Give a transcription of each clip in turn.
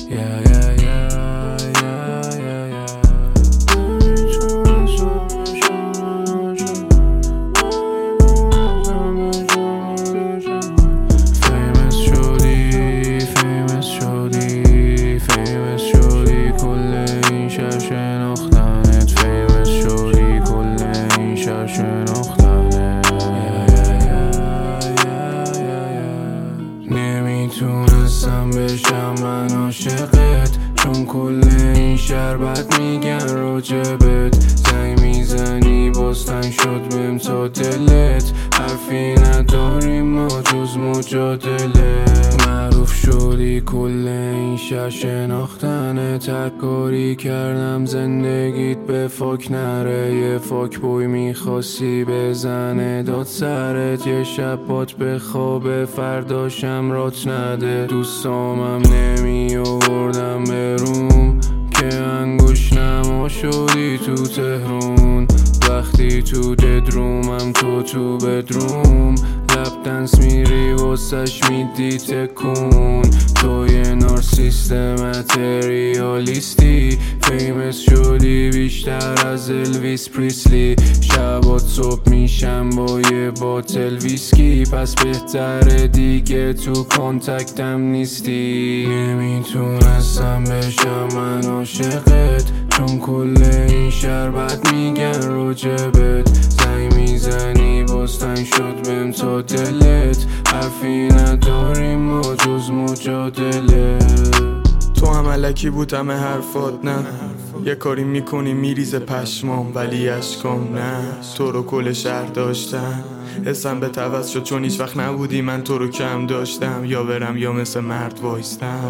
نمیتونستم بشم من عاشقت، چون کل این شربت میگن راجبت. زنگ میزنی باز تنگ شد بهم تا دلت، حرفی نداریم ما جز مجادله. معروف شدی کل این شهر شناختنت، هر کاری کردم زندگیت به فاک نره. یه فاک بوی میخواستی بزنه داد سرت، یه شب بات به خواب فرداشم رات نده. دوستامم نمی آوردم بروم که انگوش نما شدی تو تهرون. وقتی تو ددرومم تو بدروم، لب دنس میری واسش میدی تکون. تو یه نارسیست متریالیستی، فیمس شدی بیشتر از الویس پریسلی. شبات صبح میشم با یه باتل ویسکی، پس بهتره دیگه تو کانتکتم نیستی. نمیتونستم بشم من عاشقت، چون کل این شربت میگن راجبت. زنگ میزنی باز تنگ شد بهم تا دلت، حرفی نداریم ما جز مجادله. تو هم الکی بود همه حرفات، نه یه کاری میکنی میریزه پشمام ولی اشکام نه. تو رو کل شهر داشتم، حسم به عوض شد چون هیچ وقت نبودی من تو رو کم داشتم. یا برم یا مثل مرد وایستم.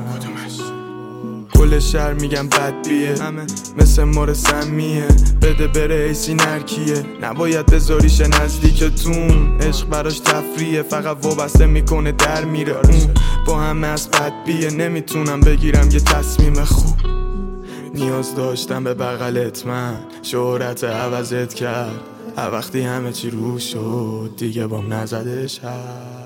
کل شهر میگم بدبیه، مثل مار سمیه، بده بره ایسی نرکیه. نباید بذاریش نزدیکتون، عشق براش تفریه، فقط وابسته میکنه در میره. اون با همه از بدبیه، نمیتونم بگیرم یه تصمیم خوب. نیاز داشتم به بغلت من، شهرت عوضت کرد وقتی همه چی رو شد دیگه بام نزده شد.